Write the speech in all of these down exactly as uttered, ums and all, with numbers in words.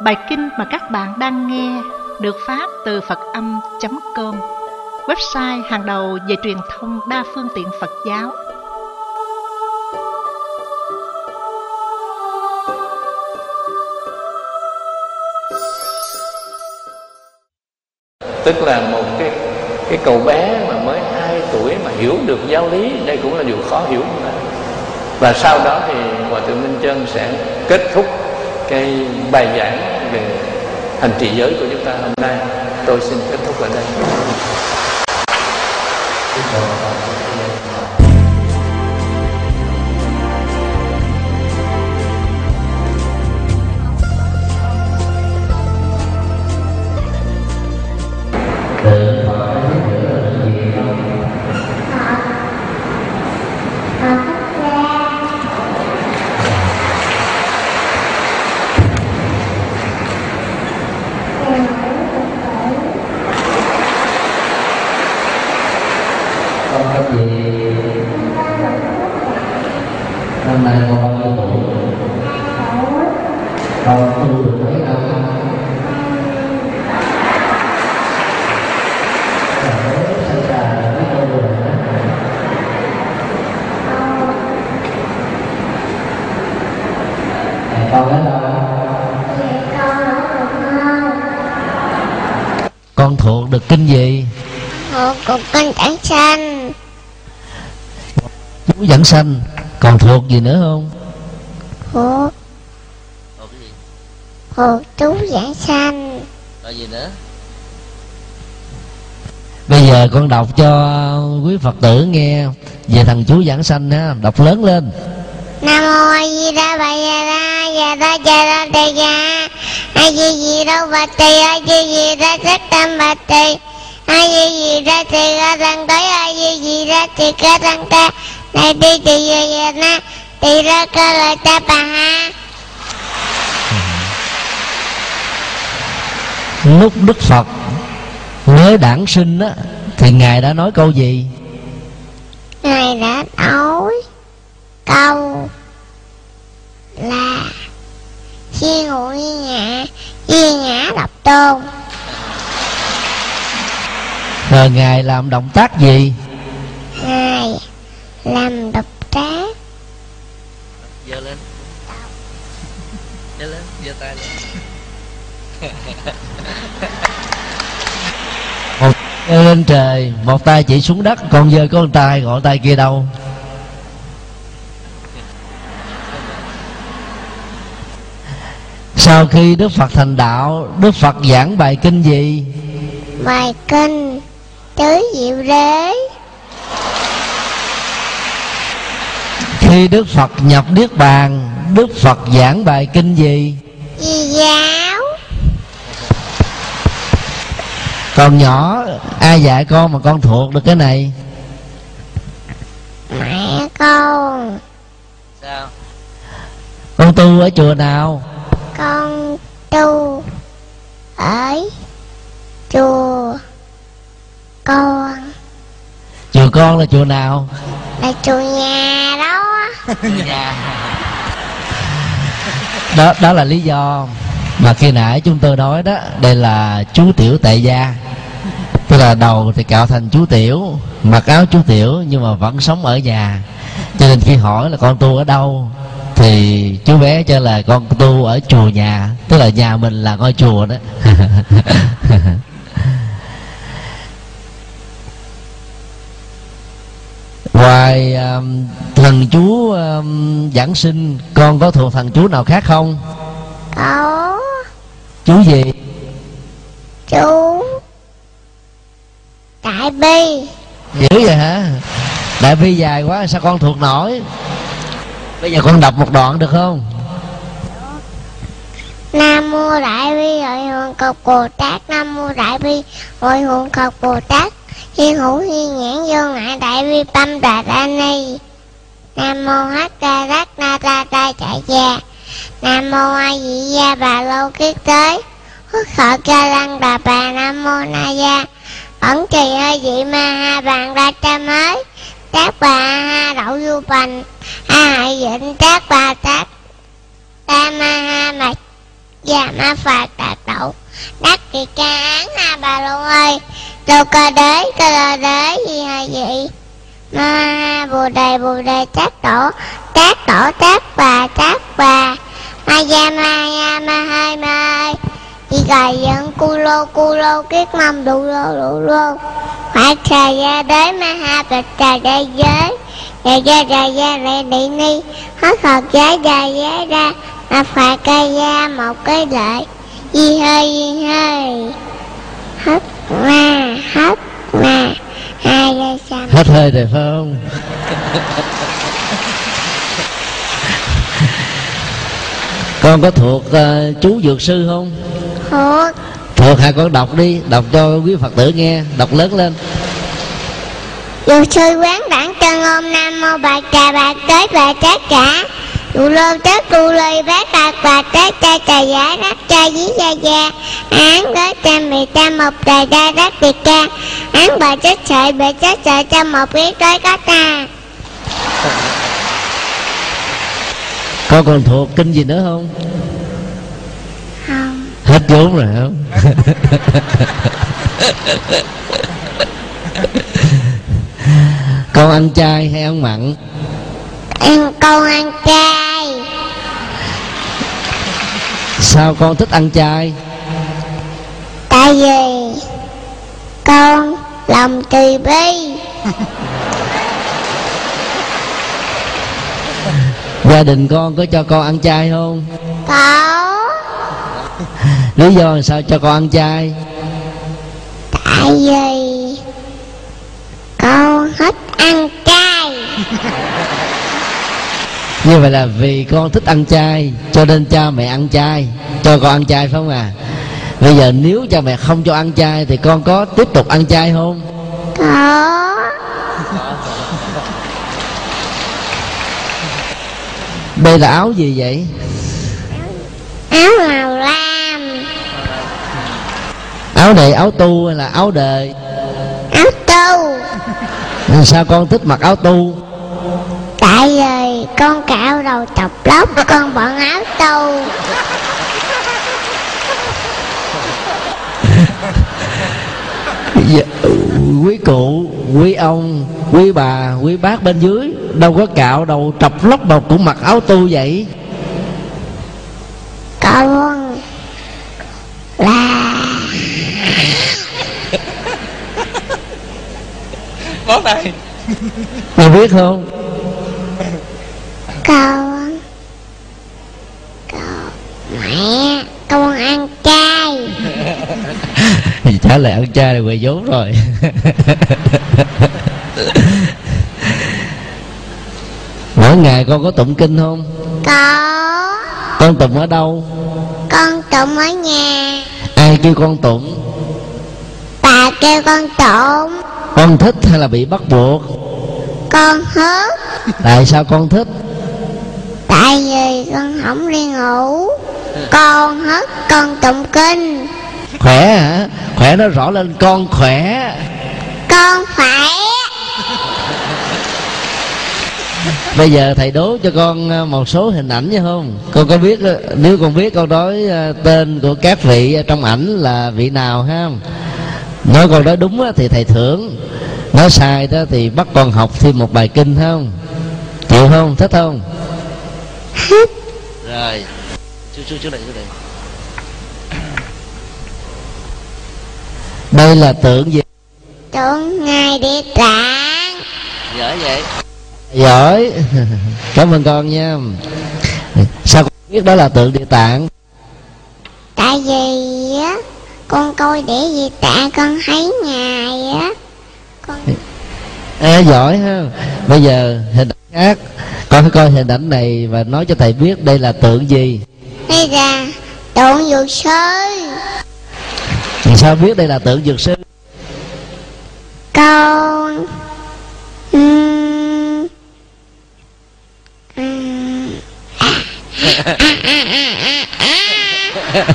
Bài kinh mà các bạn đang nghe được phát từ Phật âm chấm com, website hàng đầu về truyền thông đa phương tiện Phật giáo. Tức là một cái cái cậu bé mà mới hai tuổi mà hiểu được giáo lý, đây cũng là điều khó hiểu. Và sau đó thì Hòa Thượng Minh Chân sẽ kết thúc cái bài giảng về hành trì giới của chúng ta hôm nay. Tôi xin kết thúc ở đây. Năm nay con bao nhiêu tuổi? Con tu được mấy năm không? Mới sinh ra là biết tu rồi hả? Con ở đâu? Con thuộc được kinh gì? Thuộc cục kinh Giảng Sanh. Chú Giảng Sanh. Còn thuộc gì nữa không? Thuộc Thuộc cái gì? Thuộc chú Giảng Sanh. Rồi gì nữa? Bây giờ con đọc cho quý Phật tử nghe về thằng chú Giảng Sanh ha, đọc lớn lên. Nam mô A Di Đà Bà Già Đa Già Đa Già Đa Tề Già A Di Di Đô Bà Tề A Di Di Đa Sắc Tâm Bà Tề A Di Di Đa Tề Ca Tăng Tới A Di Di Đa Tề Ca Tăng Ta Đại Đi Tề Già Già Na Tề Ra Ca Lợi Ta Bà Ha. Lúc Đức Phật mới đản sinh á thì Ngài đã nói câu gì? Ngài đã nói câu là khi ngụ như nhã duy nhã độc tôn. Rồi Ngài làm động tác gì? Ngài làm độc trác. Giơ lên, giơ lên, giơ tay lên. Một tay lên trời, một tay chỉ xuống đất, còn giơ có một tay, gọi tay kia đâu? Sau khi Đức Phật thành đạo, Đức Phật giảng bài kinh gì? Bài kinh Tứ Diệu Đế. Khi Đức Phật nhập Niết Bàn, Đức Phật giảng bài kinh gì? Di giáo. Còn nhỏ ai dạy con mà con thuộc được cái này? Mẹ con. Sao? Con tu ở chùa nào? Con tu ở chùa con. Chùa con là chùa nào? Là chùa nhà đó. Nhà. Đó, đó là lý do mà khi nãy chúng tôi nói đó, đây là chú tiểu tại gia. Tức là đầu thì cạo thành chú tiểu, mặc áo chú tiểu nhưng mà vẫn sống ở nhà. Cho nên khi hỏi là con tu ở đâu thì chú bé cho là con tu ở chùa nhà. Tức là nhà mình là ngôi chùa đó. Ngoài um, thần chú um, Giảng Sinh, con có thuộc thần chú nào khác không? Có. Chú gì? Chú Đại Bi. Dữ vậy hả? Đại Bi dài quá sao con thuộc nổi? Bây giờ con đọc một đoạn được không? Nam mô Đại Bi Hội Hồn Cọc Bồ Tát. Nam mô Đại Bi Hội Hồn Cọc Bồ Tát. Hiên hữu hiên nhãn vô ngại Đại Bi Tâm Đà Đa Ni. Nam mô Hắc Đa Đắc Na Ta Ta Chạy Gia. Nam mô A Di Đà Bà Lâu Kiết Tế. Hức Khởi Ca Lăng Đà Bà. Nam mô Na Gia ẩn trì hơi dị ma ha bàn đa cha mới. Tác bà ha đậu du bành. A hại dịnh tác bà tác. Ta ma ha mạch và ma phạt tà đậu đắc kỳ ca án ha bà luôn ơi. Lô cơ đế cơ đơ đế gì hay vậy? Ma ha bồ đề bồ đề tác đổ tác đổ tác bà tác bà ma gia ma ya ma hai ma hai chỉ gài dẫn cu lô cu lô kiết mâm đủ lô đủ lô phải trà gia đế ma ha bạch trà đại giới trà gia trà gia rệ địa ni hết hợp giá trà giá ra mà phải cây gia một cái lợi di hơi di hơi hết ma hết ma hai giây xăm hết hơi rồi phải không? Con có thuộc uh, chú dược sư không? thuộc. Thuộc hả? Con đọc đi, đọc cho quý Phật tử nghe, đọc lớn lên. Dược sư quán đẳng chân ôm nam mô bà trà bà tới bà trát cả dụ lô tết đu lê bát bạc bà tết cha trà giả đắc cha dí gia gia án đế cha mì cha một trà đa đắc biệt ca án bà chết sợi bị chết sợi cho một biết tới có ta. Con còn thuộc kinh gì nữa không? Không. Hết vốn rồi không? Con ăn chay hay ăn mặn? Ăn con ăn chay. Sao con thích ăn chay? Tại vì con lòng từ bi. Gia đình con có cho con ăn chay không? Có. Lý do sao cho con ăn chay? Tại vì con thích ăn chay. Như vậy là vì con thích ăn chay cho nên cha mẹ ăn chay, cho con ăn chay phải không à? Bây giờ nếu cha mẹ không cho ăn chay thì con có tiếp tục ăn chay không? Có. Đây là áo gì vậy? Áo màu lam. Áo này áo tu hay là áo đời? Áo tu. Sao con thích mặc áo tu? Tại vì con cạo đầu chọc lóc con bận áo tu. Quý cụ, quý ông, quý bà, quý bác bên dưới đâu có cạo đầu trọc lóc đâu cũng mặc áo tu vậy. Con là Bóp đây. Mày biết không? con con mẹ con ăn chay. Trả lời ăn chay là quề vốn rồi. Mỗi ngày con có tụng kinh không? Có. Con tụng ở đâu? Con tụng ở nhà. Ai kêu con tụng? Bà kêu con tụng. Con thích hay là bị bắt buộc? Con hớt. Tại sao con thích? Tại vì con không đi ngủ. Con hớt con tụng kinh. Khỏe hả? Khỏe nó rõ lên con khỏe. Con khỏe. Bây giờ thầy đố cho con một số hình ảnh nha không? Con có biết, nếu con biết con nói tên của các vị trong ảnh là vị nào ha? Nói con nói đúng thì thầy thưởng, nói sai đó thì bắt con học thêm một bài kinh không? Chịu không? Thích không? Rồi, chú chú chú này chú này. Đây là tượng gì? Tượng Ngài Địa Tạng. Giỏi vậy. Giỏi. Cảm ơn con nha. Sao con biết đó là tượng Địa Tạng? Tại vì á con coi Địa Địa Tạng con thấy Ngài á con... À, giỏi ha. Bây giờ hình ảnh khác, con phải coi hình ảnh này và nói cho thầy biết đây là tượng gì. Đây là tượng dược sư. Sao biết đây là tượng dược sư? Con uhm... uhm... À. À, à, à, à, à.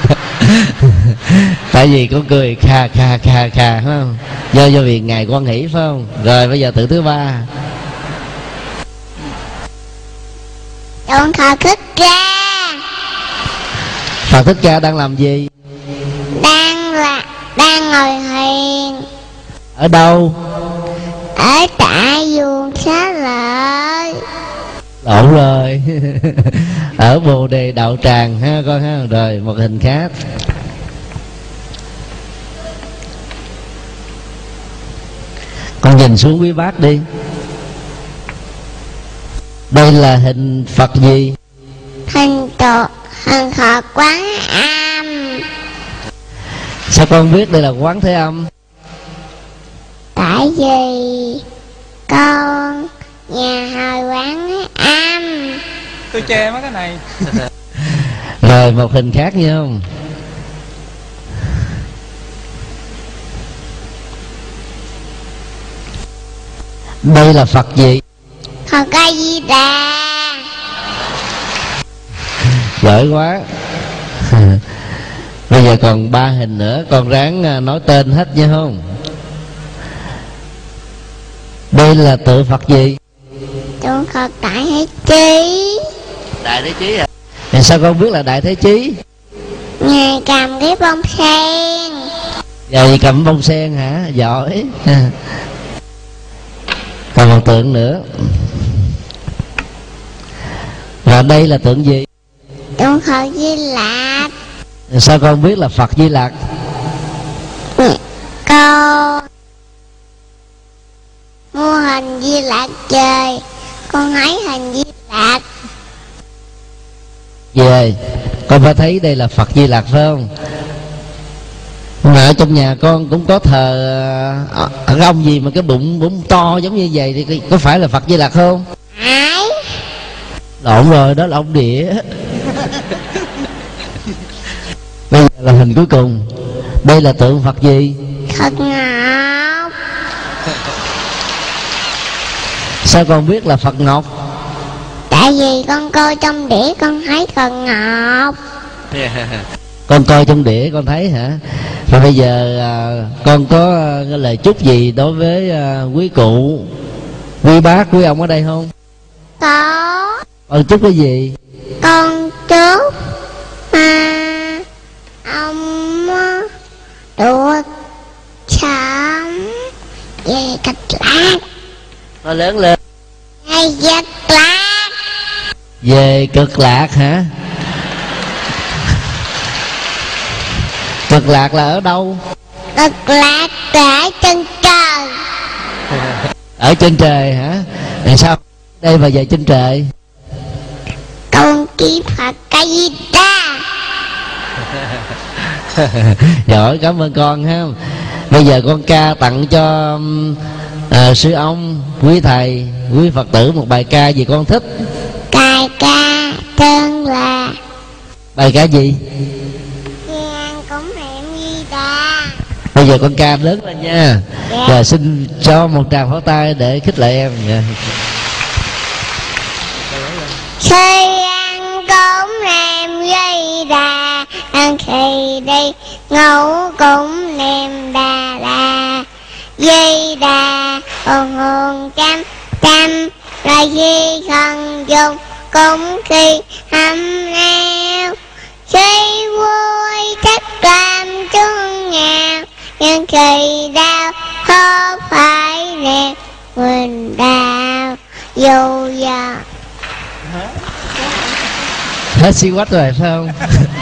Tại vì con cười kha kha kha kha phải không? Do do vì ngài quan hỷ phải không? Rồi bây giờ tượng thứ ba. Tượng Thờ Thích Ca. Phật Thích Ca đang làm gì? Đang là đang ngồi thiền. Ở đâu? Ở tại vườn Xá Lợi. Lộn rồi. Ở Bồ Đề Đạo Tràng ha con ha. Rồi một hình khác. Con nhìn xuống quý bác đi. Đây là hình Phật gì? Hình tổ hình Phật Quán Âm. Sao con biết đây là Quán Thế Âm? Tại vì con nhà hồi Quán Âm. Tôi che mấy cái này. Rồi một hình khác nha không? Đây là Phật gì? Phật A Di Đà. Giỏi quá. Bây giờ còn ba hình nữa, con ráng nói tên hết nha không? Đây là tượng Phật gì? Tượng Phật Đại Thế Chí. Đại Thế Chí hả? Thì sao con biết là Đại Thế Chí? Ngài cầm cái bông sen. Giờ gì cầm bông sen hả? Giỏi. Còn một tượng nữa. Và đây là tượng gì? Tượng Phật Di Lặc. Sao con biết là Phật Di Lặc? Con mua hình Di Lặc chơi, con thấy hình Di Lặc. Về con phải thấy đây là Phật Di Lặc phải không? Mà ở trong nhà con cũng có thờ ở ông gì mà cái bụng bụng to giống như vậy thì có phải là Phật Di Lặc không? Ai? Lộn rồi, đó là ông Địa. Bây giờ là hình cuối cùng. Đây là tượng Phật gì? Phật Ngọc. Sao con biết là Phật Ngọc? Tại vì con coi trong đĩa con thấy Phật Ngọc. Con coi trong đĩa con thấy hả? Rồi bây giờ à, con có à, lời chúc gì đối với à, quý cụ, quý bác, quý ông ở đây không? Có. Con chúc cái gì? Con chúc mà ông được sống về Cực Lạc. Nó lớn lên. Về Cực Lạc. Về Cực Lạc hả? Cực Lạc là ở đâu? Cực Lạc ở trên trời. Ở trên trời hả? Tại sao đây mà về trên trời? Con kiếm Phật A Di Đà. Giỏi, cảm ơn con ha. Bây giờ con ca tặng cho à, sư ông, quý thầy, quý Phật tử một bài ca gì con thích. Bài ca tên là Bài ca gì? Ngàn cũng niệm Di Đà. Bây giờ con ca lớn lên nha. Dạ. Và xin cho một tràng pháo tay để khích lệ em. Dạ. Khi ăn cũng niệm Di Đà, ăn khi đi ngủ cũng niệm Đà Đà. Di Đà hồn hồn trăm trăm, là di không dùng cũng khi hâm neo. Khi vui thích làm chung nhau, nhưng khi đau khó phải niệm mình đau dù giờ. Hết xí quách rồi phải không?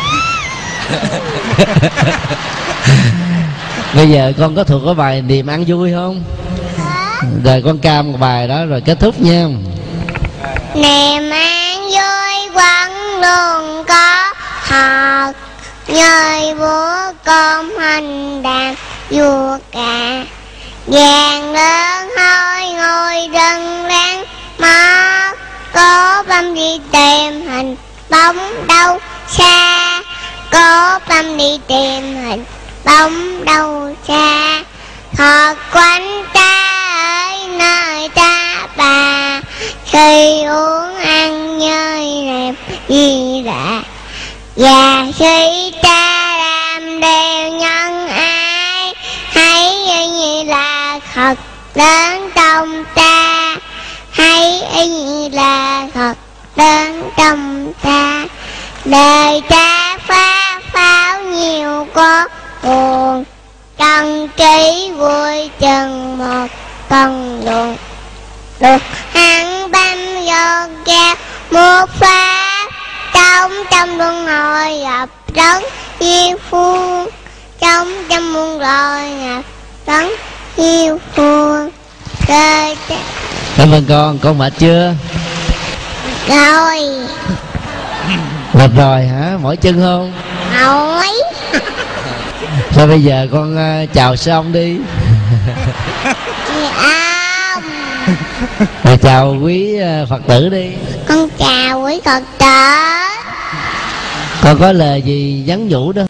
Bây giờ con có thuộc cái bài niềm ăn vui không? Rồi con ca một bài đó rồi kết thúc nha. Niềm an vui vẫn luôn có thật, nhơi búa cơm hành đàn vua cả. Vàng lớn hôi ngồi đừng láng mất, cố băm đi tìm hình bóng đâu xa. Cố băm đi tìm hình bóng đâu xa. Phật quanh ta ở nơi ta bà, khi uống ăn nhơi niệm Di Đà. Và khi ta làm đều nhân ái, hãy như là Phật đến trong ta. Hãy như là Phật đến trong ta. Đời ta phát pháo nhiều có buồn, cần trí vui chừng một con đường. Được hắn bánh giọt ra một phát, trong trong luân hồi gặp đấng yêu phương, trong trong muôn loài gặp đấng yêu phương. Đời Cảm ơn con, con mệt chưa? rồi Mệt rồi hả? Mỏi chân không? hỏi Thôi bây giờ con uh, chào sư ông đi. ông Rồi chào quý uh, Phật tử đi. con chào quý Phật tử. Con có lời gì nhắn nhủ đó